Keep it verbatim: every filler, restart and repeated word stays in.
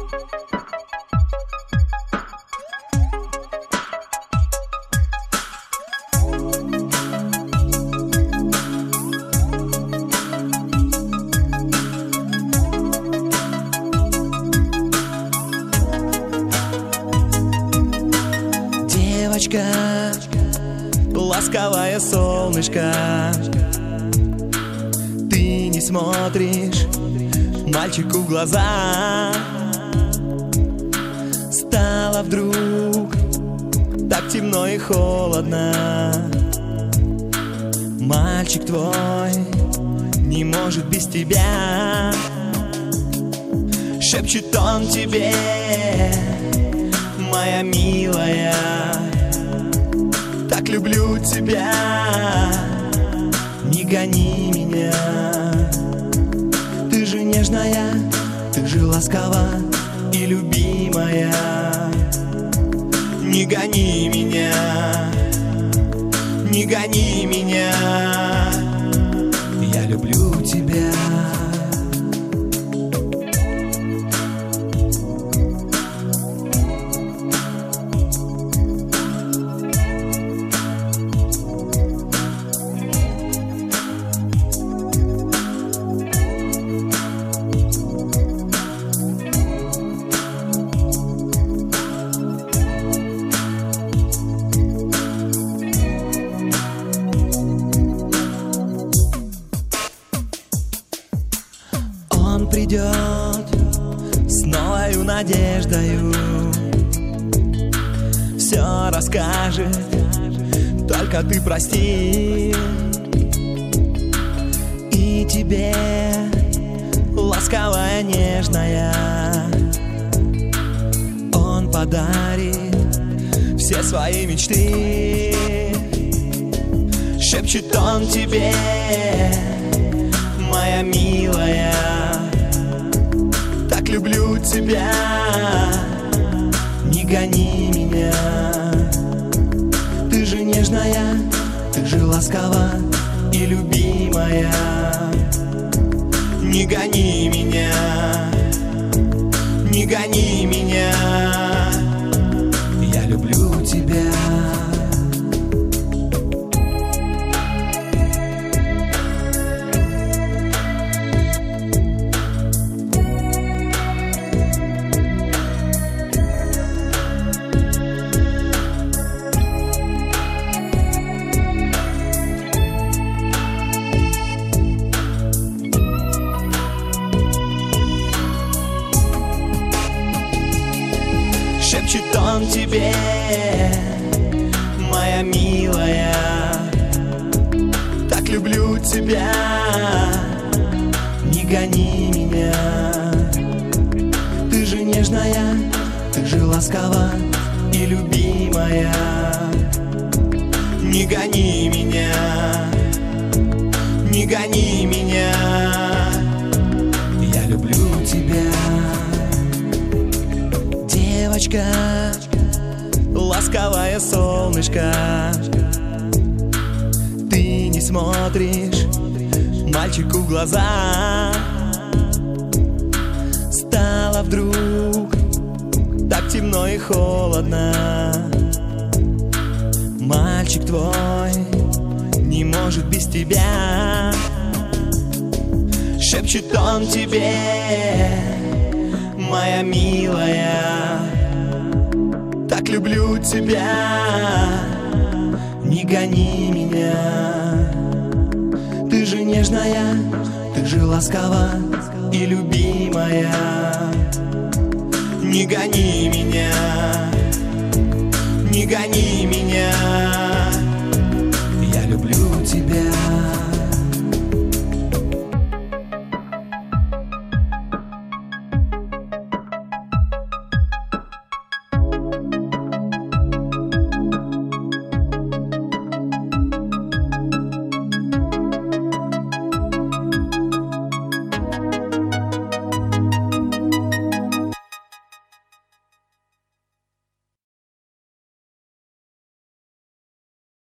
Девочка, ласковое солнышко, ты не смотришь мальчику в глаза. Стало вдруг так темно и холодно. Мальчик твой не может без тебя. Шепчет он тебе: моя милая, так люблю тебя, не гони меня. Ты же нежная, ты же ласкова и любимая, не гони меня, не гони меня. Я люблю тебя. Он придет с новою надеждою, все расскажет, только ты прости. И тебе, ласковая, нежная, он подарит все свои мечты. Шепчет он тебе: моя милая, так люблю тебя, не гони меня. Ты же нежная, ты же ласкова и любимая, не гони меня, не гони меня. Я люблю тебя. Шепчет он тебе: моя милая, так люблю тебя, не гони меня. Ты же нежная, ты же ласкова и любимая, не гони меня, не гони меня. Я люблю тебя. Девочка, ласковое солнышко, ты не смотришь мальчику в глаза. Стало вдруг так темно и холодно. Мальчик твой не может без тебя. Шепчет он тебе: моя милая, так люблю тебя, не гони меня. Ты же нежная, ты же ласкова и любимая, не гони меня, не гони меня. Я люблю тебя.